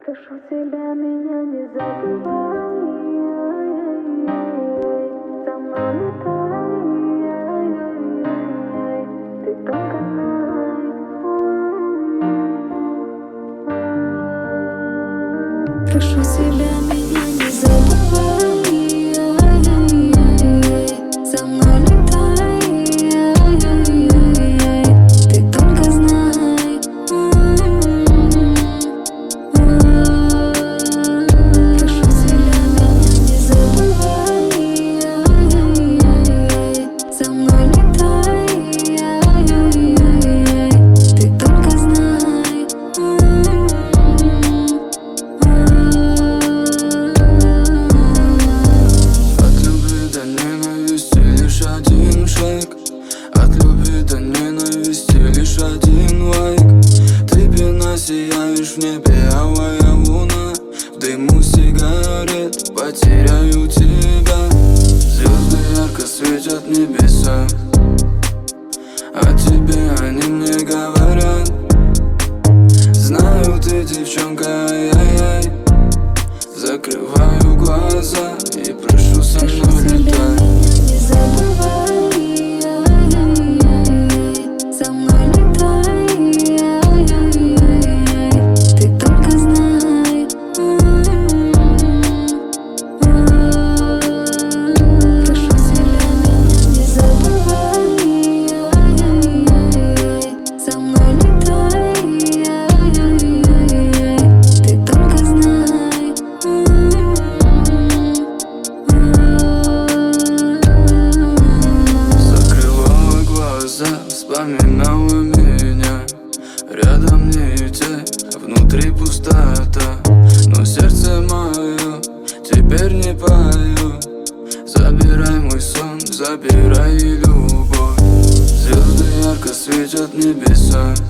Прошу тебя, меня не забывай, за мной летай, ты только знай. Прошу тебя, меня не забывай, за мной летай, ты только знай. Прошу тебя, меня не забывай, за мной летай, ты только знай. От любви до ненависти лишь один шаг, от любви до ненависти лишь один лайк. Ты пена, сияешь в небе, алая луна, в дыму сигарет потеряю тебя. Звезды ярко светят небеса, о тебе они мне говорят. Знаю, ты девчонка, ай-яй-яй. Закрываю глаза и прошу со мной летай. Не забывай, за мной летай, ты только знай. Прошу тебя, не забывай, за мной летай, ты только знай. Закрывала глаза, вспоминала меня. Рядом не те, внутри пустота. Но сердце мое теперь не пою. Забирай мой сон, забирай любовь. Звезды ярко светят небеса,